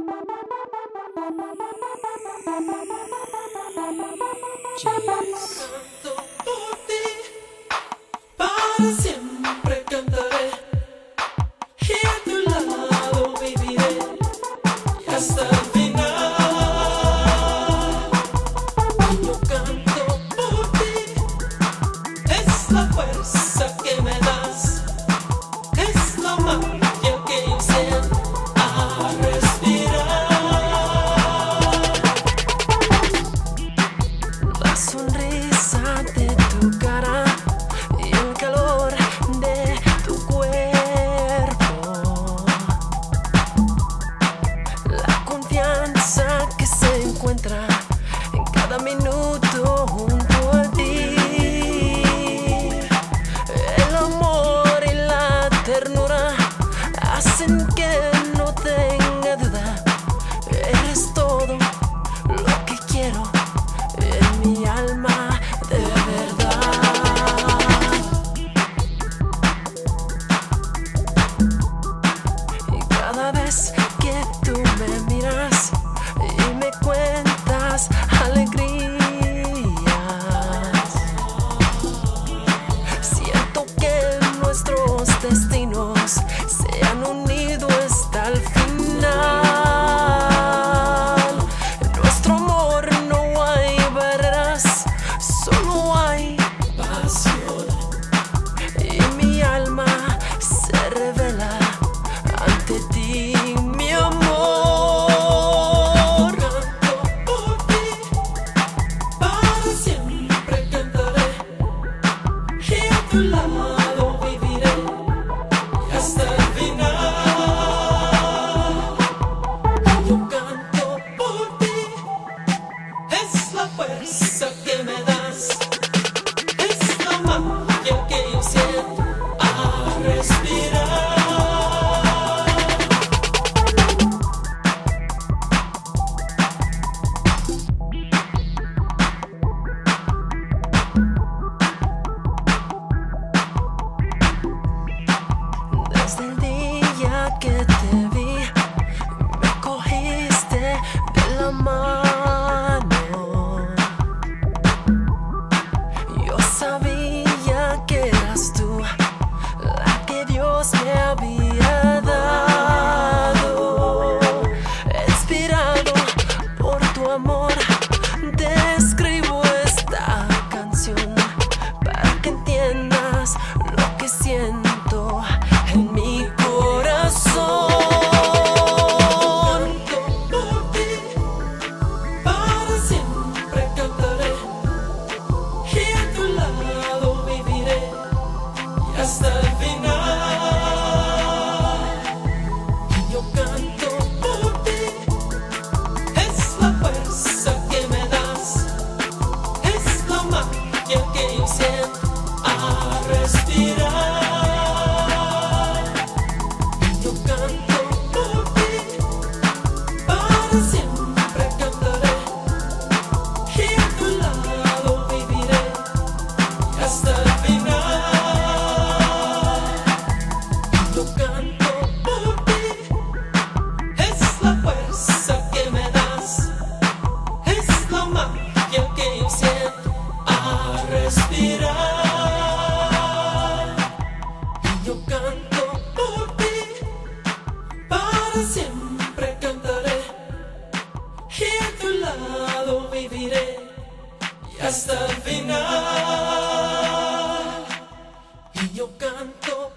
Yes. Canto por ti, para siempre cantaré, y a tu lado viviré, y hasta el final. Y yo canto por ti, es la fuerza que me das, es la magia que yo siento al respirar. La sonrisa de tu cara y el calor de tu cuerpo, la confianza que se encuentra en cada minuto junto a ti, el amor y la ternura hacen que no tenga duda. Eres todo lo que quiero en mi alma de verdad. Y cada vez que tú me miras y me cuentas alegrías, siento que nuestros destinos se han unido hasta el final. Nuestro amor no hay barreras, solo hay pasión, y mi alma se revela ante ti, mi amor. Canto por ti, para siempre cantaré, y a tu lado viviré, y hasta el final. Yo canto por ti, es la fuerza que me das, es la magia que yo siento al respirar. Desde el día que te vi, me cogiste de la mano. Yo sabía que eras tú la que Dios me había dado. Inspirado por tu amor, te escribo esta canción para que entiendas lo que siento en mi corazón. Canto por ti, para siempre cantaré, y a tu lado viviré, y hasta el final. Y yo canto por ti, es la fuerza que me das, es la magia que yo siento al respirar. Y yo canto por ti, para siempre cantaré, y a tu lado viviré, y hasta el final. Y yo canto por ti, es la fuerza que me das, es la magia que yo siento al respirar. Y yo canto por ti, para siempre cantaré, y a tu lado viviré, y hasta el final. Y yo canto